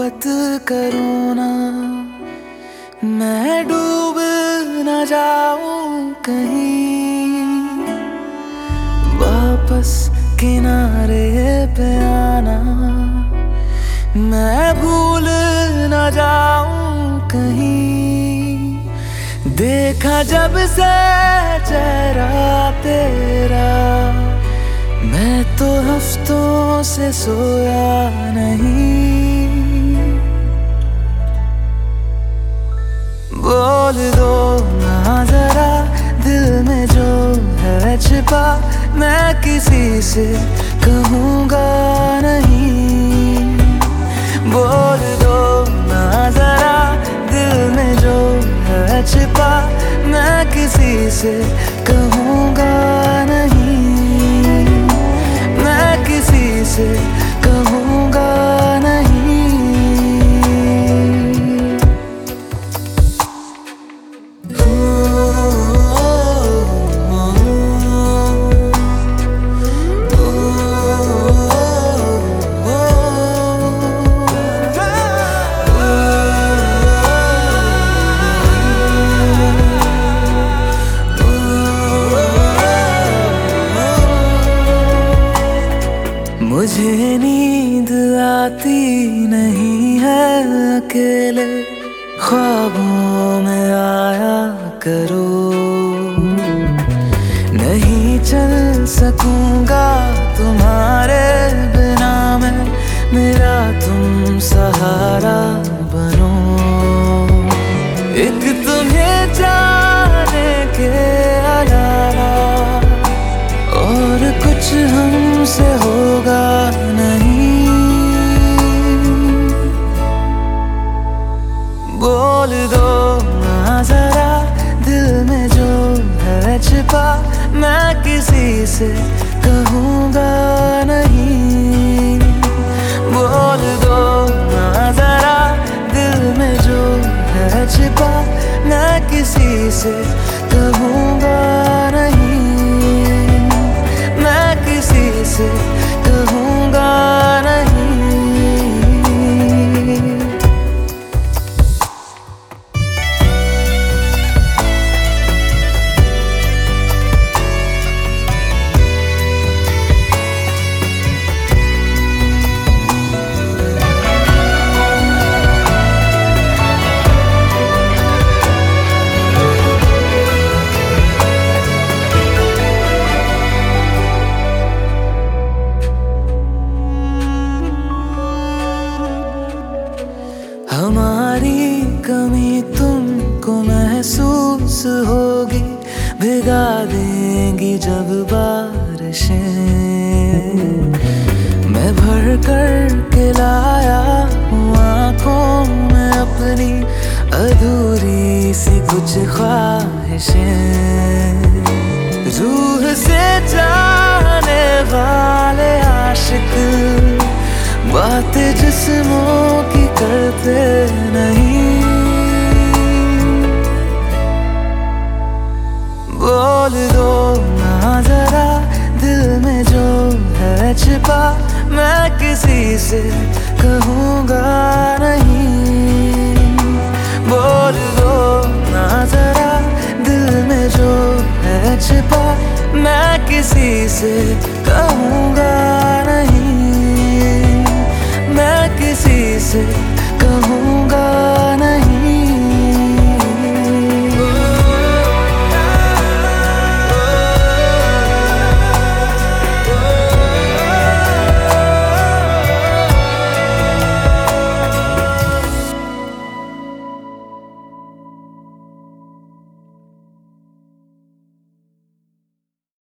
मोहब्बत करूँ ना, मैं डूब न जाऊं कहीं, वापस किनारे पे आना, मैं भूल न जाऊं कहीं। देखा जब से चेहरा तेरा, मैं तो हफ्तों से सोया नहीं। बोल दो ना जरा दिल में जो है छिपा, मैं किसी से कहूँगा नहीं। बोल दो ना जरा दिल में जो है छिपा, मैं किसी से कहूँगा नहीं। मैं किसी से कहूँगा नहीं। मुझे नींद आती नहीं है अकेले, ख्वाबों में आया करो। नहीं चल सकूंगा तुम्हारे बिना मैं, मेरा तुम सहारा बनो। एक तुम्हें जाने के अलावा और कुछ हमसे होगा नहीं। बोल दो ना जरा दिल में जो है छिपा, मैं किसी से कहूँगा नहीं। बोल दो ना जरा दिल में जो है छिपा, मैं किसी से कहूँगा नहीं। मैं किसी से कहूँगा नहीं। हमारी कमी तुमको महसूस होगी, भिगा देंगी जब बारिशें। मैं भर कर के लाया हूँ आँखों में अपनी अधूरी सी कुछ ख्वाहिशें। रूह से जाने वाले आशिक बातें जिस्मों की करते नहीं। बोल दो ना जरा दिल में जो है छिपा, मैं किसी से कहूँगा नहीं। बोल दो ना जरा दिल में जो है छिपा, मैं किसी से कहूँगा नहीं। मैं किसी से